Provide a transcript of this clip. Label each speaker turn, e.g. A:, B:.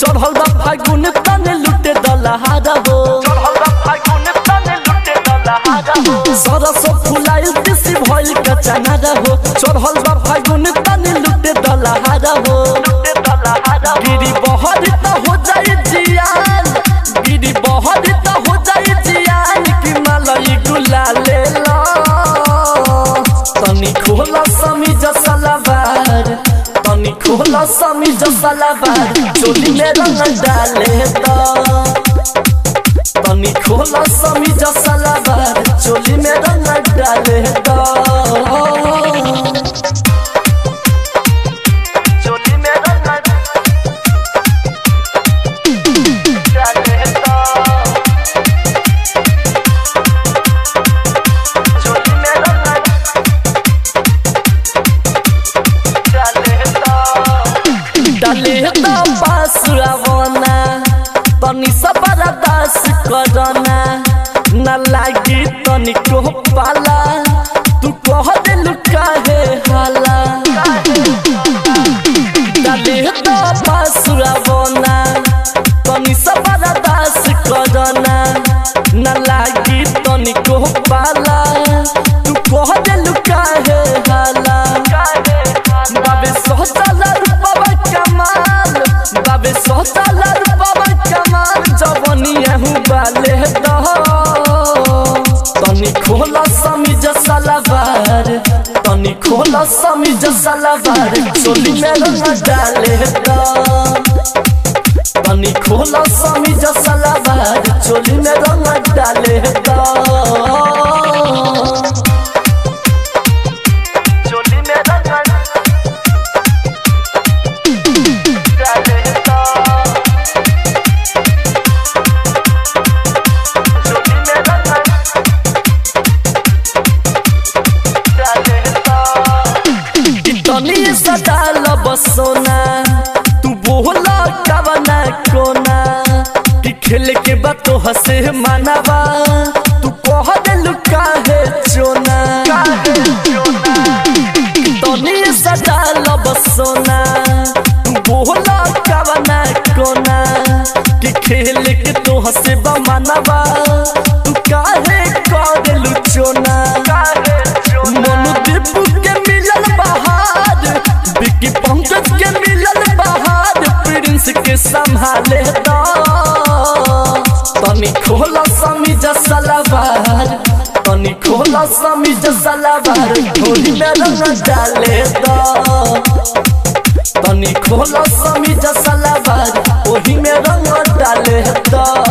A: चढ़ल बा फागुन तने लुटे दलहारा हो सरसो फुलाइल तिसी भइल कचनारा हो चढ़ल बा फागुन तने लुटे दलहारा हो गिरी बहरी त हो जाई जियान गिरी बहरी त हो जाई जियान कि मलई गुलाले ला तनी खोला समीज सलावार तनी खोला समीज सलावार चोली में रंग डाले दा तनी खोला समीज सलावार चोली में रंग डाले दा चोली में रंग डाले दा चोली में रंग डाले दा पासुरावना तनी सबरा दास करना न लागी तनी को पाला तू कह दिल काहे हाला डाले दा पासुरावना तनी सबरा दास करना न लागी तनी को पाला तू कह दिल काहे हाला बाबे सोहताला रूपवा कमाल बाबे सोहताला रूपवा कमाल जवनिया हूँ बाले दह तनी खोला समीज सलावार तनी खोला समीज सलावार चोली में रंग डाले दा तनी खोला समीज सलावार चोली में रंग डाले दा तनी सदाल बसोना तू बोला कवना कोना कि खेल के बातो हसे मानवा तू कह दिल काहे चोना तनी सदाल बसोना तू बोला कवना कोना कि खेल के तो हसे मानवा तू काहे कह दिल चोना मनु दीपू के मिलल बहार बिकी पंकज के मिलल बहार प्रिंस के संभाले दा तनी खोला समीज सलावार तनी खोला समीज सलावार होली में रंग डाले दा तनी खोला समीज सलावार ओही में रंग डाले दा।